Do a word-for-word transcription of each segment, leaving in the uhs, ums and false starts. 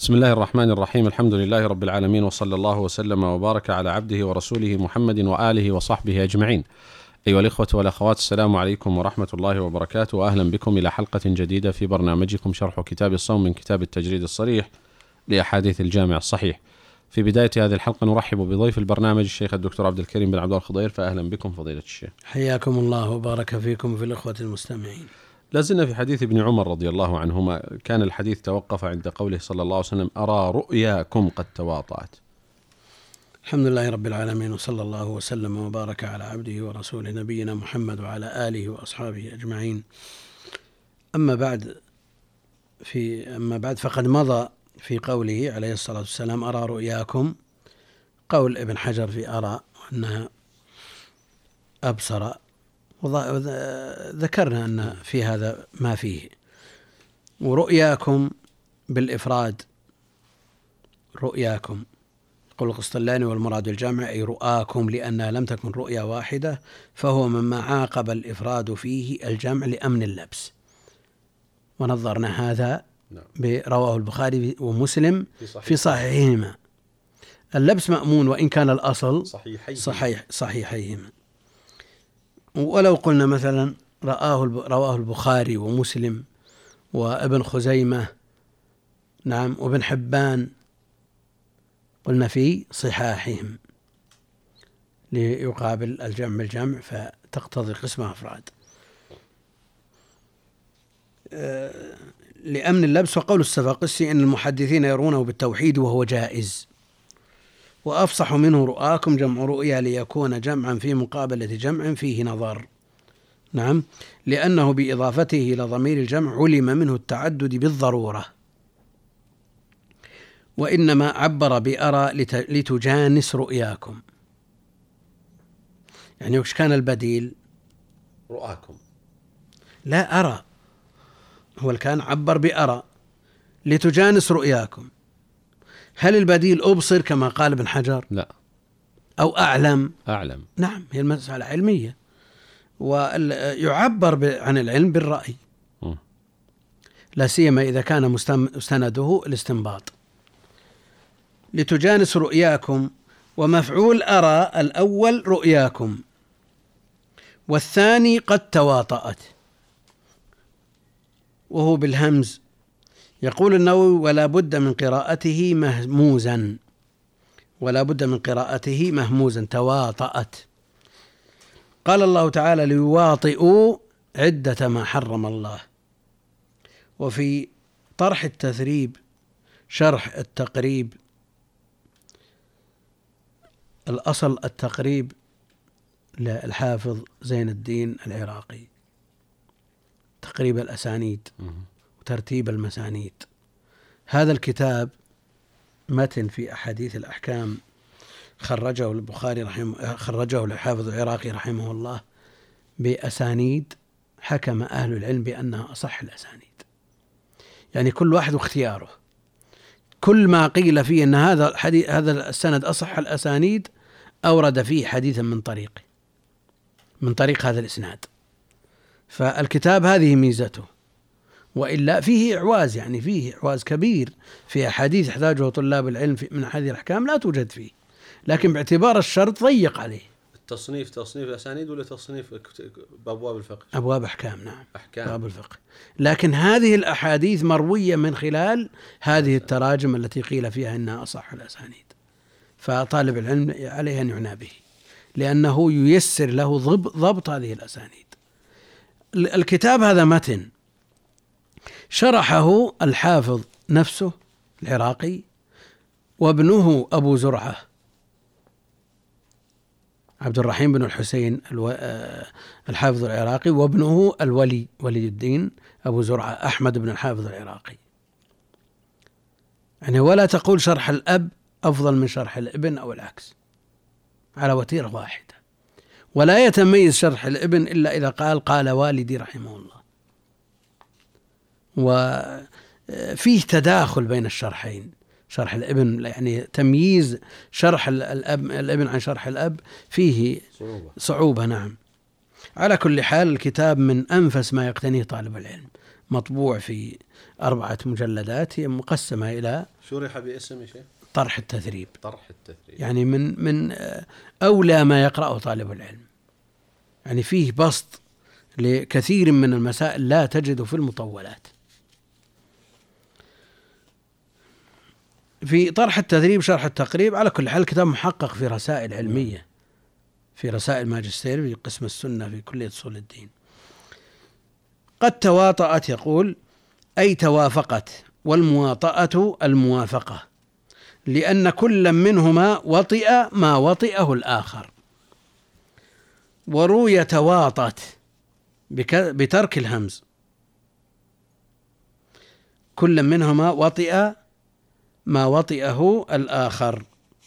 بسم الله الرحمن الرحيم. الحمد لله رب العالمين، وصلى الله وسلم وبارك على عبده ورسوله محمد وآله وصحبه أجمعين. أيها الإخوة والأخوات، السلام عليكم ورحمة الله وبركاته، وأهلا بكم إلى حلقة جديدة في برنامجكم شرح كتاب الصوم من كتاب التجريد الصريح لأحاديث الجامع الصحيح. في بداية هذه الحلقة نرحب بضيف البرنامج الشيخ الدكتور عبد الكريم بن عبد الله الخضير، فأهلا بكم فضيلة الشيخ. حياكم الله وبارك فيكم في الإخوة المستمعين. لازلنا في حديث ابن عمر رضي الله عنهما، كان الحديث توقف عند قوله صلى الله عليه وسلم: أرى رؤياكم قد تواطأت. الحمد لله رب العالمين، وصلى الله وسلم وبارك على عبده ورسوله نبينا محمد وعلى آله وأصحابه أجمعين. أما بعد في أما بعد فقد مضى في قوله عليه الصلاة والسلام: أرى رؤياكم، قول ابن حجر في أرى أنها أبصر، وذكرنا أن في هذا ما فيه. ورؤياكم بالإفراد، رؤياكم يقول القسطلاني والمراد الجمع أي رؤاكم، لأنها لم تكن رؤيا واحدة، فهو مما عاقب الإفراد فيه الجمع لأمن اللبس. ونظرنا هذا برواه البخاري ومسلم في صحيحهما. اللبس مأمون وإن كان الأصل صحيح صحيحيهما. ولو قلنا مثلا رآه رواه البخاري ومسلم وابن خزيمة نعم وابن حبان، قلنا في صحاحهم ليقابل الجمع الجمع، فتقتضي قسم أفراد لأمن اللبس. وقول السفاقسي إن المحدثين يرونه بالتوحيد وهو جائز، وأفصح منه رؤاكم جمع رؤيا ليكون جمعا في مقابلة جمع فيه نظر. نعم، لأنه بإضافته إلى ضمير الجمع علم منه التعدد بالضرورة، وإنما عبر بأرى لتجانس رؤياكم. يعني وش كان البديل؟ رؤاكم، لا أرى، هو كان عبر بأرى لتجانس رؤياكم. هل البديل أبصر كما قال ابن حجر؟ لا. أو أعلم؟ أعلم. نعم، هي المسألة علمية، ويعبر عن العلم بالرأي، لا سيما إذا كان مستنده الاستنباط. لتجانس رؤياكم، ومفعول أرى الأول رؤياكم، والثاني قد تواطأت، وهو بالهمز. يقول النووي: ولا بد من قراءته مهموزا، ولا بد من قراءته مهموزا تواطأت. قال الله تعالى: ليواطئوا عدة ما حرم الله. وفي طرح التثريب شرح التقريب، الأصل التقريب للحافظ زين الدين العراقي، تقريب الأسانيد وترتيب المسانيد. هذا الكتاب متن في أحاديث الأحكام، خرجه البخاري رحمه خرجه الحافظ العراقي رحمه الله بأسانيد حكم أهل العلم بأنها أصح الأسانيد. يعني كل واحد واختياره، كل ما قيل فيه أن هذا الحديث هذا السند أصح الأسانيد أورد فيه حديثا من طريقه من طريق هذا الإسناد. فالكتاب هذه ميزته، وإلا فيه إعواز، يعني فيه إعواز كبير في أحاديث يحتاجه طلاب العلم من أحاديث الأحكام لا توجد فيه، لكن باعتبار الشرط ضيق عليه. التصنيف تصنيف الأسانيد ولا تصنيف بأبواب الفقه؟ أبواب أحكام، نعم، أحكام أبواب الفقه. لكن هذه الأحاديث مروية من خلال هذه التراجم التي قيل فيها إنها أصح الأسانيد، فطالب العلم عليه أن يعنى به، لأنه ييسر له ضبط هذه الأسانيد. الكتاب هذا متن شرحه الحافظ نفسه العراقي، وابنه أبو زرعة عبد الرحيم بن الحسين الحافظ العراقي، وابنه الولي ولي الدين أبو زرعة أحمد بن الحافظ العراقي. يعني ولا تقول شرح الأب أفضل من شرح الابن أو العكس، على وتيرة واحدة. ولا يتميز شرح الابن إلا إذا قال قال والدي رحمه الله. وفيه تداخل بين الشرحين، شرح الابن يعني تمييز شرح الأب الابن عن شرح الأب فيه صعوبة, صعوبة نعم. على كل حال الكتاب من أنفس ما يقتنيه طالب العلم، مطبوع في أربعة مجلدات، هي مقسمة إلى شرح باسم شيء طرح التثريب. طرح التثريب يعني من من أولى ما يقرأه طالب العلم، يعني فيه بسط لكثير من المسائل لا تجد في المطولات. في طرح التثريب شرح التقريب، على كل حال كتاب محقق في رسائل علمية، في رسائل ماجستير في قسم السنة في كلية أصول الدين. قد تواطأت، يقول أي توافقت، والمواطأة الموافقة، لأن كل منهما وطئ ما وطئه الآخر. وروي تواطأت بترك الهمز، كل منهما وطئ ما وطئه الآخر،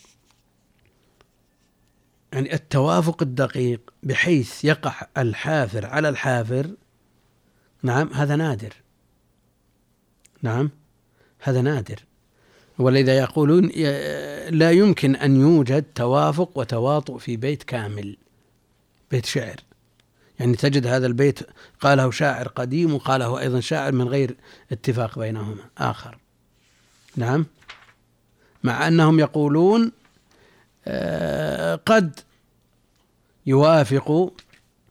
يعني التوافق الدقيق بحيث يقع الحافر على الحافر. نعم هذا نادر، نعم هذا نادر. ولذا يقولون لا يمكن أن يوجد توافق وتواطؤ في بيت كامل، بيت شعر، يعني تجد هذا البيت قاله شاعر قديم وقاله أيضا شاعر من غير اتفاق بينهما آخر. نعم، مع أنهم يقولون قد يوافق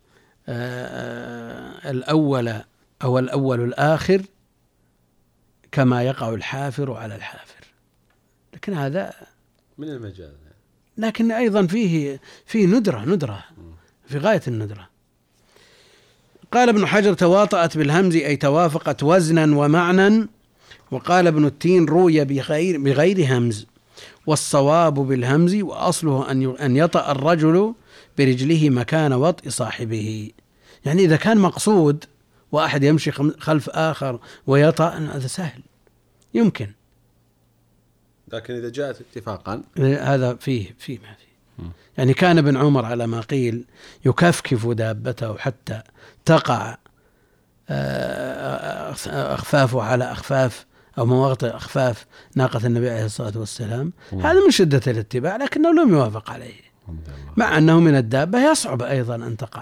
الأول أو الأول الآخر كما يقع الحافر على الحافر، لكن هذا من المجال، لكن أيضا فيه فيه ندرة ندرة في غاية الندرة. قال ابن حجر تواطأت بالهمز أي توافقت وزنا ومعنى. وقال ابن التين روي بغير, بغير همز، والصواب بالهمز، وأصله أن يطأ الرجل برجله مكان وطئ صاحبه. يعني إذا كان مقصود واحد يمشي خلف آخر ويطأ، هذا سهل يمكن، لكن إذا جاءت اتفاقا هذا فيه فيه ما فيه. يعني كان ابن عمر على ما قيل يكفكف دابته حتى تقع أخفافه على أخفاف أو مواطئ أخفاف ناقة النبي عليه الصلاة والسلام. هذا من شدة الاتباع، لكنه لم يوافق عليه، مع أنه من الدابة يصعب أيضا أن تقع.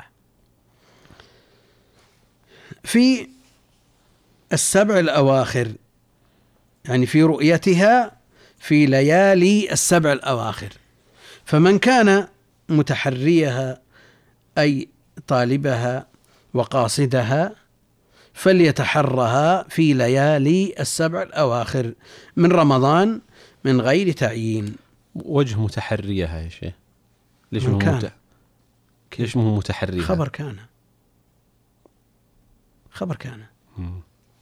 في السبع الأواخر، يعني في رؤيتها في ليالي السبع الأواخر، فمن كان متحريها أي طالبها وقاصدها فليتحرها في ليالي السبع الأواخر من رمضان من غير تعيين. وجه متحريها يا شيخ، ليش مو مت... ليش مو متحريها؟ خبر كان خبر كان مم.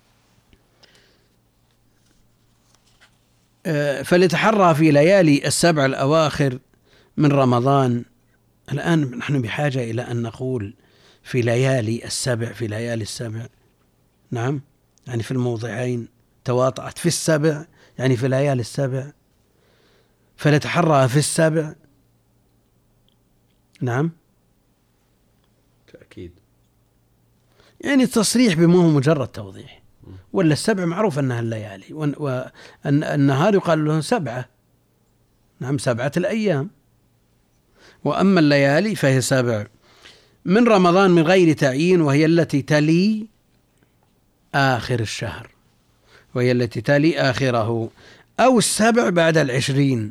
فليتحرى في ليالي السبع الأواخر من رمضان. الآن نحن بحاجة إلى أن نقول في ليالي السبع، في ليالي السبع. نعم، يعني في الموضعين تواطأت في السبع، يعني في ليالي السبع، فليتحرى في السبع. نعم، تأكيد، يعني التصريح بما هو مجرد توضيح. ولا السبع معروف أنها الليالي، والنهار يقال له سبعة. نعم، سبعة الأيام. وأما الليالي فهي سبع من رمضان من غير تعيين، وهي التي تلي آخر الشهر، وهي التي تلي آخره، أو السبع بعد العشرين.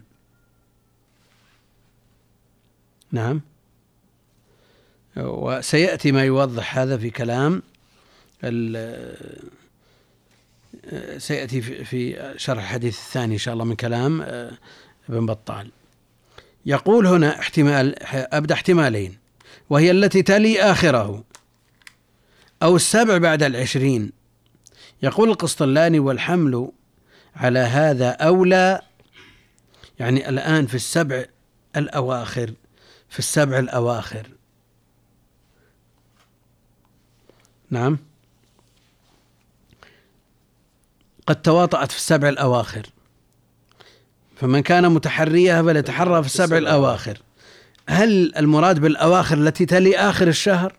نعم، وسيأتي ما يوضح هذا في كلام سيأتي في شرح الحديث الثاني إن شاء الله من كلام ابن بطال. يقول هنا احتمال، أبدأ احتمالين، وهي التي تلي آخره أو السبع بعد العشرين. يقول القسطلاني والحمل على هذا أولى، يعني الآن في السبع الأواخر، في السبع الأواخر. نعم، قد تواطأت في السبع الأواخر، فمن كان متحريها فليتحرى في السبع الأواخر. هل المراد بالأواخر التي تلي آخر الشهر،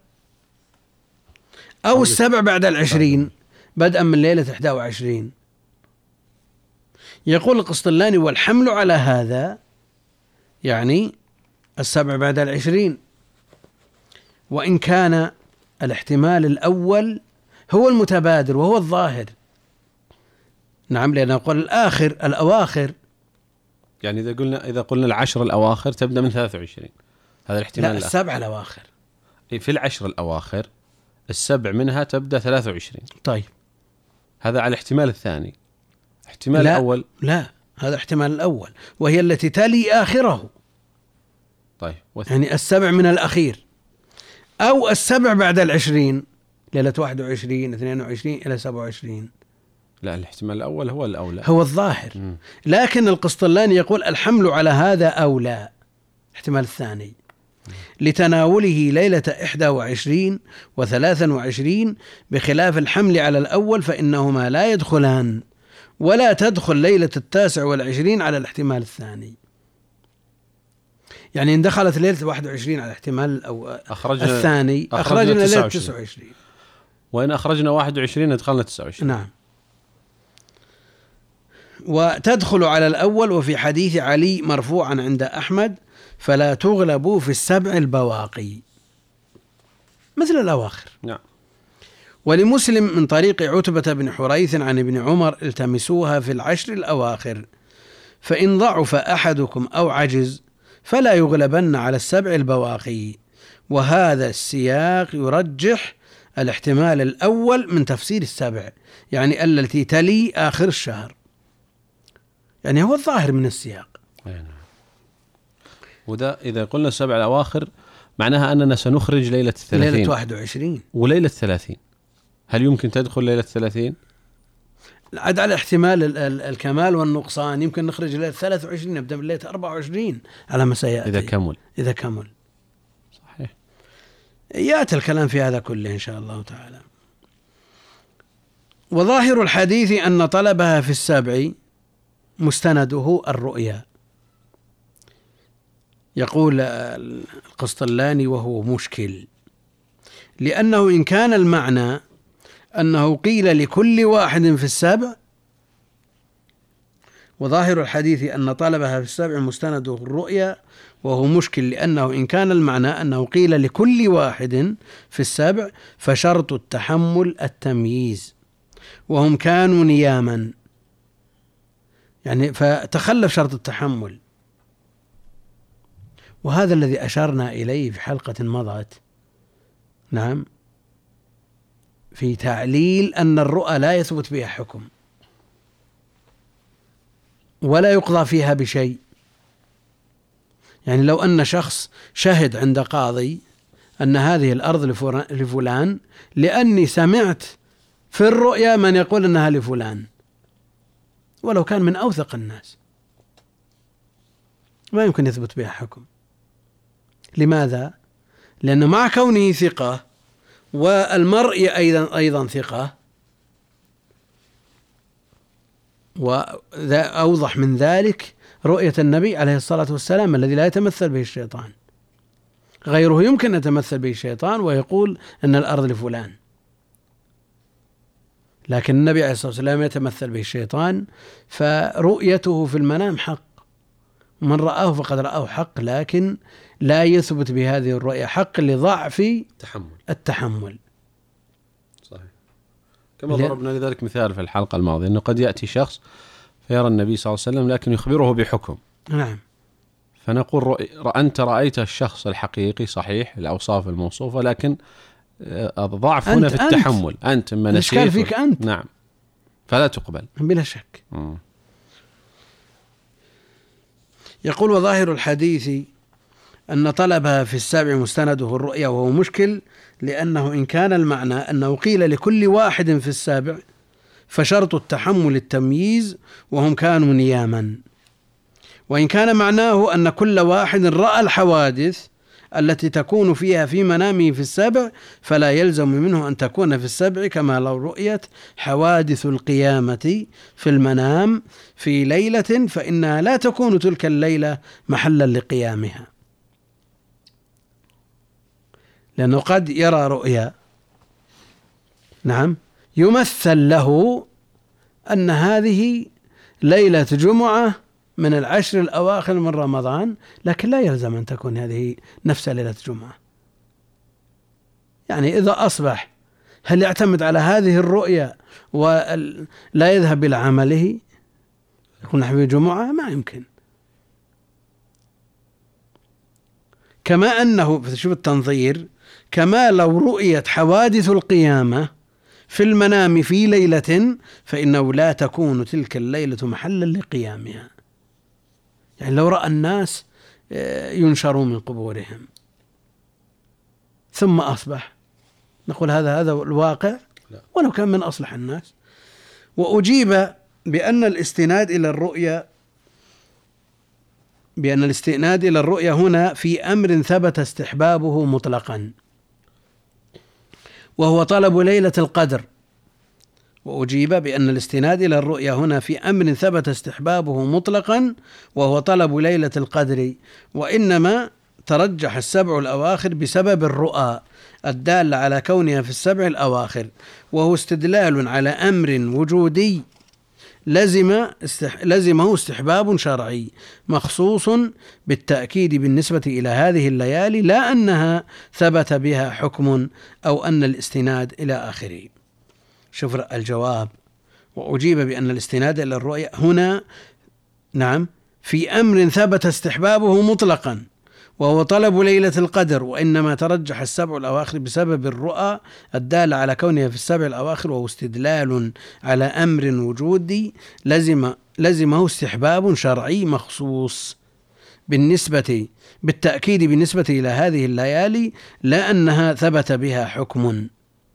أو السبع بعد العشرين بدءا من ليلة إحدى وعشرين؟ يقول القسطلاني والحمل على هذا، يعني السبع بعد العشرين، وإن كان الاحتمال الأول هو المتبادر وهو الظاهر. نعم، لأن نقول الآخر الأواخر، يعني إذا قلنا إذا قلنا العشر الأواخر تبدأ من ثلاثة وعشرين، هذا الاحتمال. لا، السبع الأواخر. في العشر الأواخر السبع منها تبدأ ثلاثة وعشرين. طيب، هذا على الاحتمال الثاني. احتمال لا الأول لا، هذا احتمال الأول، وهي التي تلي آخره. طيب، وث... يعني السبع من الأخير، أو السبع بعد العشرين، ليلة واحد وعشرين اثنين وعشرين إلى سبعة وعشرين. لا، الاحتمال الأول هو الأولى، هو الظاهر. م. لكن القسطلاني يقول الحمل على هذا أولى، احتمال الثاني، لتناوله ليلة إحدى وعشرين وثلاثا وعشرين، بخلاف الحمل على الأول فإنهما لا يدخلان، ولا تدخل ليلة التاسع والعشرين على الاحتمال الثاني. يعني إن دخلت ليلة واحد وعشرين على الاحتمال أو أخرجنا الثاني أخرجنا, أخرجنا ليلة تسعة وعشرين، وإن أخرجنا واحد وعشرين ادخلنا تسعة وعشرين. نعم. وتدخل على الأول، وفي حديث علي مرفوعا عند أحمد: فلا تغلبوا في السبع البواقي، مثل الأواخر. نعم. ولمسلم من طريق عتبة بن حريث عن ابن عمر: التمسوها في العشر الأواخر، فإن ضعف أحدكم أو عجز فلا يغلبن على السبع البواقي. وهذا السياق يرجح الاحتمال الأول من تفسير السبع، يعني التي تلي آخر الشهر، يعني هو الظاهر من السياق. وده إذا قلنا السبع الأواخر معناها أننا سنخرج ليلة الثلاثين، ليلة واحد وعشرين وليلة الثلاثين. هل يمكن تدخل ليلة الثلاثين؟ عد على احتمال ال ال الكمال والنقصان، يمكن نخرج ليلة ثلاثة وعشرين، نبدأ من ليلة أربعة وعشرين على ما سيأتي، إذا كمل. إذا كمل صحيح. يأتي الكلام في هذا كله إن شاء الله تعالى. وظاهر الحديث أن طلبها في السبع مستنده الرؤيا. يقول القسطلاني: وهو مشكل، لأنه إن كان المعنى أنه قيل لكل واحد في السبع، وظاهر الحديث أن طلبها في السبع مستنده الرؤيا، وهو مشكل لأنه إن كان المعنى أنه قيل لكل واحد في السبع، فشرط التحمل التمييز، وهم كانوا نياما، يعني فتخلف شرط التحمل. وهذا الذي أشرنا إليه في حلقة مضت، نعم، في تعليل أن الرؤى لا يثبت بها حكم ولا يقضى فيها بشيء. يعني لو أن شخص شهد عند قاضي أن هذه الأرض لفلان، لأني سمعت في الرؤيا من يقول أنها لفلان، ولو كان من أوثق الناس، ما يمكن يثبت بها حكم. لماذا؟ لأن مع كونه ثقة والمرء أيضا أيضا ثقة، وأوضح من ذلك رؤية النبي عليه الصلاة والسلام الذي لا يتمثل به الشيطان. غيره يمكن أن يتمثل به الشيطان ويقول أن الأرض لفلان، لكن النبي عليه الصلاة والسلام يتمثل به الشيطان، فرؤيته في المنام حق، من رآه فقد رآه حق، لكن لا يثبت بهذه الرؤية حق لضعف تحمل التحمل. صحيح. كما ضربنا لذلك مثال في الحلقة الماضية، أنه قد يأتي شخص فيرى النبي صلى الله عليه وسلم لكن يخبره بحكم، نعم، فنقول رؤي... أنت رأيت الشخص الحقيقي صحيح الأوصاف الموصوفة، لكن الضعف هنا في التحمل، أنت ما نسيت، الإشكال فيك أنت، نعم، فلا تقبل بلا شك. م. يقول: وظاهر الحديث أن طلبها في السابع مستنده الرؤيا، وهو مشكل لأنه إن كان المعنى أنه قيل لكل واحد في السابع، فشرط التحمل التمييز، وهم كانوا نياما. وإن كان معناه أن كل واحد رأى الحوادث التي تكون فيها في منامه في السبع، فلا يلزم منه أن تكون في السبع، كما لو رؤيت حوادث القيامة في المنام في ليلة، فإنها لا تكون تلك الليلة محلا لقيامها، لأنه قد يرى رؤيا، نعم، يمثل له أن هذه ليلة جمعة من العشر الأواخر من رمضان، لكن لا يلزم أن تكون هذه نفس ليلة جمعة. يعني إذا أصبح هل يعتمد على هذه الرؤية ولا يذهب إلى عمله؟ يقول نحن في جمعة؟ ما يمكن. كما أنه شوف التنظير، كما لو رؤيت حوادث القيامة في المنام في ليلة فإنه لا تكون تلك الليلة محلا لقيامها. يعني لو رأى الناس ينشرون من قبورهم ثم أصبح، نقول هذا هذا الواقع ولو كان من أصلح الناس. وأجيب بأن الاستناد إلى الرؤيا بأن الاستناد إلى الرؤيا هنا في أمر ثبت استحبابه مطلقا، وهو طلب ليلة القدر. وأجيب بأن الاستناد إلى الرؤيا هنا في أمر ثبت استحبابه مطلقا وهو طلب ليلة القدر، وإنما ترجح السبع الأواخر بسبب الرؤى الدالة على كونها في السبع الأواخر، وهو استدلال على أمر وجودي لزم استح... لزمه استحباب شرعي مخصوص بالتأكيد بالنسبة إلى هذه الليالي، لا أنها ثبت بها حكم أو أن الاستناد إلى آخره. شوف الجواب. وأجيب بأن الاستناد إلى الرؤيا هنا نعم في أمر ثبت استحبابه مطلقا وهو طلب ليلة القدر، وإنما ترجح السبع الأواخر بسبب الرؤى الدالة على كونها في السبع الأواخر، وهو استدلال على أمر وجودي لزم لزمه استحباب شرعي مخصوص بالنسبة بالتأكيد بالنسبة إلى هذه الليالي، لا أنها ثبت بها حكم.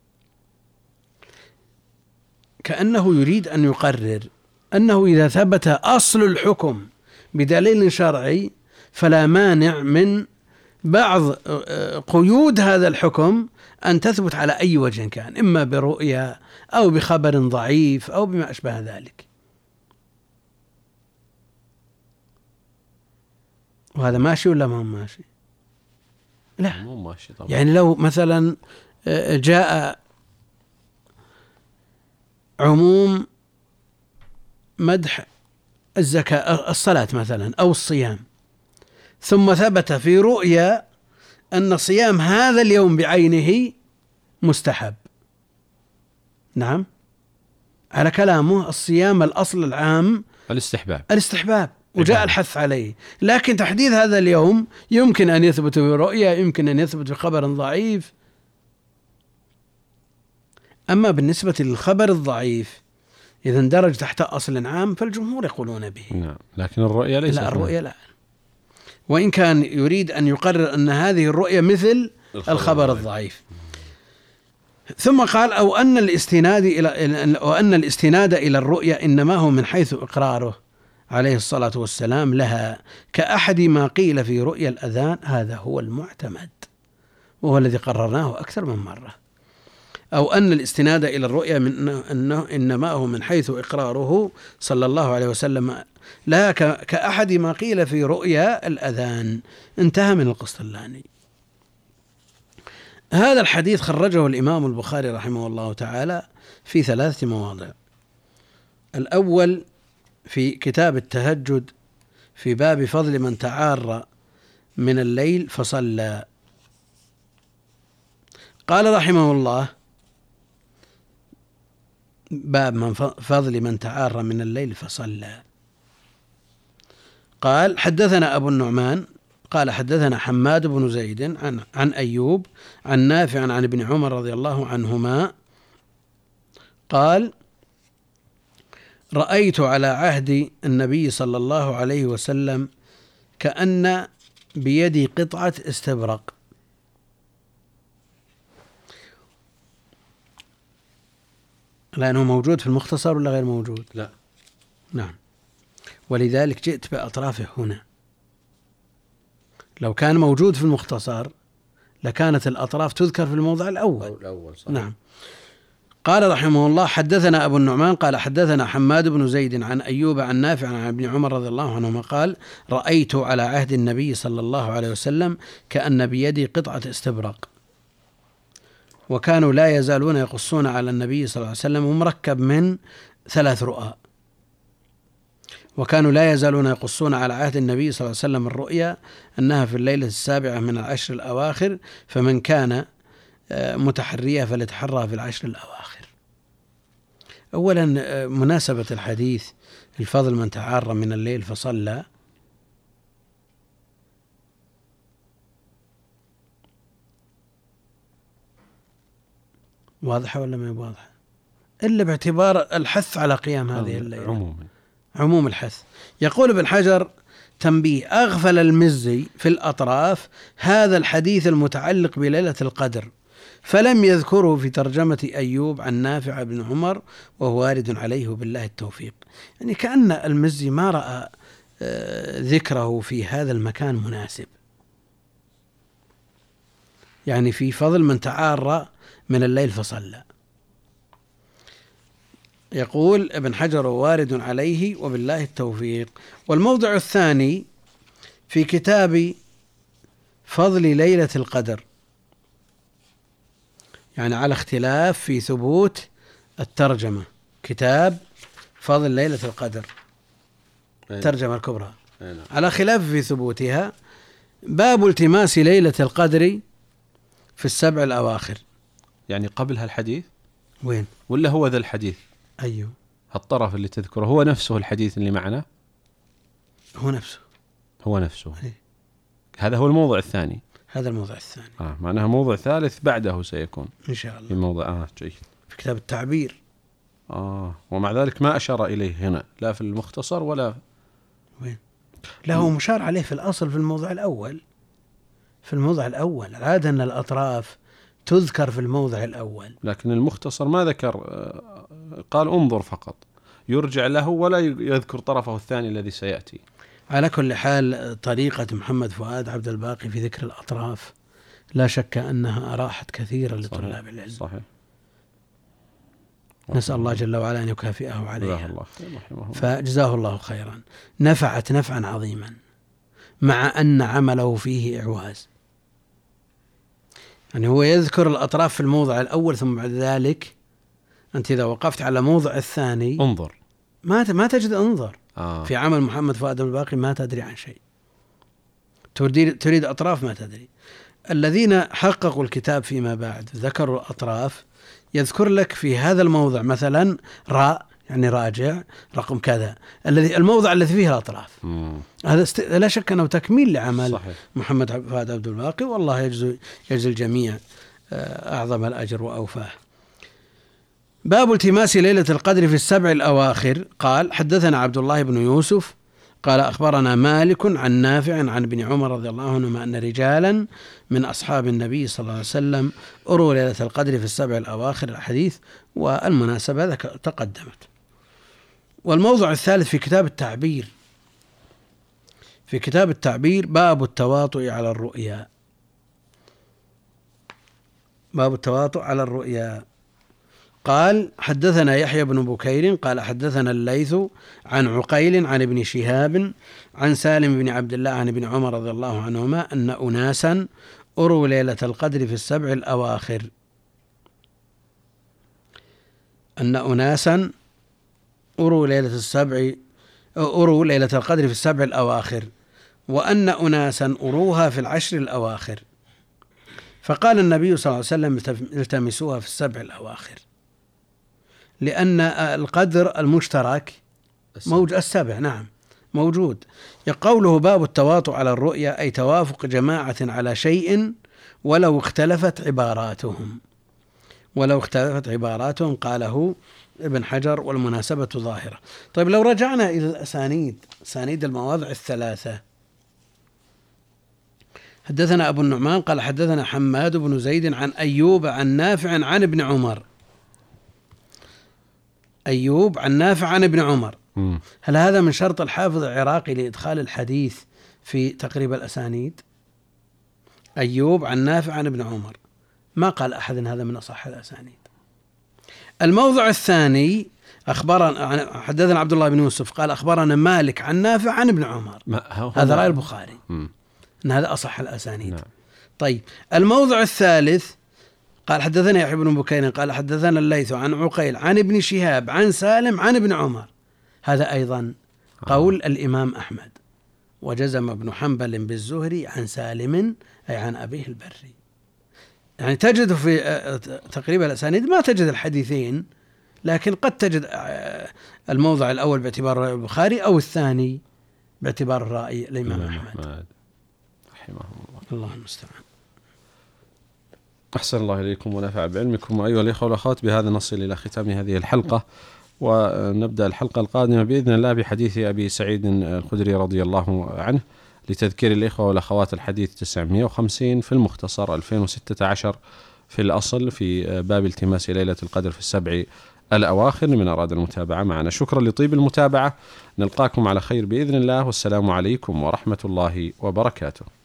كأنه يريد أن يقرر أنه إذا ثبت أصل الحكم بدليل شرعي فلا مانع من بعض قيود هذا الحكم أن تثبت على أي وجه كان، إما برؤيا أو بخبر ضعيف أو بما أشبه ذلك. وهذا ماشي ولا ما ماشي؟ لا مو ماشي طبعا. يعني لو مثلا جاء عموم مدح الزكاة الصلاة مثلا أو الصيام، ثم ثبت في رؤيا أن صيام هذا اليوم بعينه مستحب، نعم على كلامه الصيام الأصل العام الاستحباب الاستحباب وجاء الحث عليه، لكن تحديد هذا اليوم يمكن أن يثبت برؤيا، يمكن أن يثبت بخبر ضعيف. أما بالنسبة للخبر الضعيف إذا اندرج تحت أصل عام فالجمهور يقولون به. نعم. لكن الرؤيا ليس. لا الرؤيا لا، وإن كان يريد أن يقرر أن هذه الرؤيا مثل الخبر, الخبر الضعيف. ثم قال أو أن الاستناد إلى وأن الاستناد إلى الرؤيا إنما هو من حيث إقراره عليه الصلاة والسلام لها كأحد ما قيل في رؤيا الأذان، هذا هو المعتمد وهو الذي قررناه أكثر من مرة. أو أن الاستناد إلى الرؤيا من أنه إنما هو من حيث إقراره صلى الله عليه وسلم لا كأحد ما قيل في رؤيا الأذان. انتهى من القسطلاني. هذا الحديث خرجه الإمام البخاري رحمه الله تعالى في ثلاثة مواضع. الأول في كتاب التهجد في باب فضل من تعار من الليل فصلى. قال رحمه الله باب من فضل من تعار من الليل فصلى. قال حدثنا أبو النعمان قال حدثنا حماد بن زيد عن, عن أيوب عن نافع عن ابن عمر رضي الله عنهما قال رأيت على عهد النبي صلى الله عليه وسلم كأن بيدي قطعة استبرق. لأنه موجود في المختصر ولا غير موجود؟ لا. نعم. ولذلك جئت بأطرافه هنا. لو كان موجود في المختصر لكانت الأطراف تذكر في الموضع الأول. الأول صح. نعم. قال رحمه الله حدثنا أبو النعمان قال حدثنا حماد بن زيد عن أيوب عن نافع عن ابن عمر رضي الله عنهما قال رأيت على عهد النبي صلى الله عليه وسلم كأن بيدي قطعة استبرق. وكانوا لا يزالون يقصون على النبي صلى الله عليه وسلم ومركب من ثلاث رؤى. وكانوا لا يزالون يقصون على عهد النبي صلى الله عليه وسلم الرؤيا أنها في الليلة السابعة من العشر الأواخر، فمن كان متحرية فليتحرى في العشر الأواخر. أولا مناسبة الحديث الفضل من تعار من الليل فصلى، واضحة ولا ما واضحة؟ إلا باعتبار الحث على قيام هذه الليلة عموما، عموم الحث. يقول ابن حجر تنبيه: أغفل المزي في الأطراف هذا الحديث المتعلق بليلة القدر، فلم يذكره في ترجمة أيوب عن نافع بن عمر وهو وارد عليه بالله التوفيق. يعني كأن المزي ما رأى ذكره في هذا المكان مناسب، يعني في فضل من تعار من الليل فصلى. يقول ابن حجر وارد عليه وبالله التوفيق. والموضع الثاني في كتاب فضل ليلة القدر، يعني على اختلاف في ثبوت الترجمة، كتاب فضل ليلة القدر الترجمة الكبرى على خلاف في ثبوتها، باب التماس ليلة القدر في السبع الأواخر. يعني قبلها الحديث وين؟ ولا هو ذا الحديث؟ أيوه، الطرف اللي تذكره هو نفسه الحديث اللي معنا؟ هو نفسه هو نفسه أيه. هذا هو الموضع الثاني. هذا الموضع الثاني آه معناها موضع ثالث بعده سيكون إن شاء الله في موضع آه جيد في كتاب التعبير. آه ومع ذلك ما أشار إليه هنا لا في المختصر ولا وين؟ لا، هو مشار عليه في الأصل في الموضع الأول. في الموضع الأول العادة أن الأطراف تذكر في الموضع الأول، لكن المختصر ما ذكر، قال انظر فقط، يرجع له ولا يذكر طرفه الثاني الذي سيأتي. على كل حال طريقة محمد فؤاد عبد الباقي في ذكر الأطراف لا شك أنها أراحت كثيرا لطلاب العلم. صحيح. نسأل الله جل وعلا أن يكافئه عليها، الله فجزاه الله خيرا. نفعت نفعا عظيما مع أن عمله فيه إعواز، يعني هو يذكر الأطراف في الموضع الأول ثم بعد ذلك أنت إذا وقفت على موضع الثاني انظر ما ما تجد انظر آه. في عمل محمد فؤاد الباقي ما تدري عن شيء، تريد تريد أطراف ما تدري. الذين حققوا الكتاب فيما بعد ذكروا الأطراف، يذكر لك في هذا الموضع مثلا راء يعني راجع رقم كذا، الذي الموضع الذي فيه الأطراف. مم. هذا است... لا شك أنه تكميل لعمل صحيح. محمد فؤاد عبد الباقي، والله يجزي يجزي الجميع أعظم الأجر وأوفاه. باب التماس ليلة القدر في السبع الأواخر. قال: حدثنا عبد الله بن يوسف قال أخبرنا مالك عن نافع عن ابن عمر رضي الله عنهما أن رجالا من أصحاب النبي صلى الله عليه وسلم أروا ليلة القدر في السبع الأواخر. الحديث والمناسبة تقدمت. والموضع الثالث في كتاب التعبير، في كتاب التعبير باب التواطؤ على الرؤيا. باب التواطؤ على الرؤيا. قال: حدثنا يحيى بن بكير قال حدثنا الليث عن عقيل عن ابن شهاب عن سالم بن عبد الله عن ابن عمر رضي الله عنهما أن أناسا أروا ليلة القدر في السبع الأواخر. أن أناسا أروا ليلة السبع أروا ليلة القدر في السبع الأواخر، وأن أناسا أروها في العشر الأواخر. فقال النبي صلى الله عليه وسلم: التمسوها في السبع الأواخر، لأن القدر المشترك موجود السبع، نعم موجود. قوله باب التواطؤ على الرؤيا أي توافق جماعة على شيء ولو اختلفت عباراتهم، ولو اختلفت عباراتهم قاله ابن حجر والمناسبة ظاهرة. طيب لو رجعنا إلى الأسانيد، أسانيد المواضع الثلاثة، حدثنا أبو النعمان قال حدثنا حماد بن زيد عن أيوب عن نافع عن ابن عمر. أيوب عن نافع عن ابن عمر. م. هل هذا من شرط الحافظ العراقي لإدخال الحديث في تقريب الأسانيد؟ أيوب عن نافع عن ابن عمر، ما قال أحد إن هذا من أصح الأسانيد. الموضع الثاني أخبرنا حدثنا عبد الله بن يوسف قال أخبرنا مالك عن نافع عن ابن عمر، هذا رأي البخاري م. إن هذا أصح الأسانيد. نعم. طيب الموضع الثالث قال حدثنا يحيى بن بكير قال حدثنا الليث عن عقيل عن ابن شهاب عن سالم عن ابن عمر، هذا أيضا قول آه. الإمام أحمد. وجزم ابن حنبل بالزهري عن سالم أي عن أبيه البري. يعني تجد في تقريب الأسانيد ما تجد الحديثين، لكن قد تجد الموضع الأول باعتبار البخاري أو الثاني باعتبار الرأي الإمام أحمد رحمه الله. الله المستعان. أحسن الله إليكم ونفع بعلمكم. أيها الإخوة والأخوات، بهذا نصل إلى ختام هذه الحلقة، ونبدأ الحلقة القادمة بإذن الله بحديث أبي سعيد الخدري رضي الله عنه. لتذكير الإخوة والأخوات، الحديث تسعمائة وخمسين في المختصر، ألفين وستة عشر في الأصل، في باب التماس ليلة القدر في السبع الأواخر، من أراد المتابعة معنا. شكرا لطيب المتابعة، نلقاكم على خير بإذن الله، والسلام عليكم ورحمة الله وبركاته.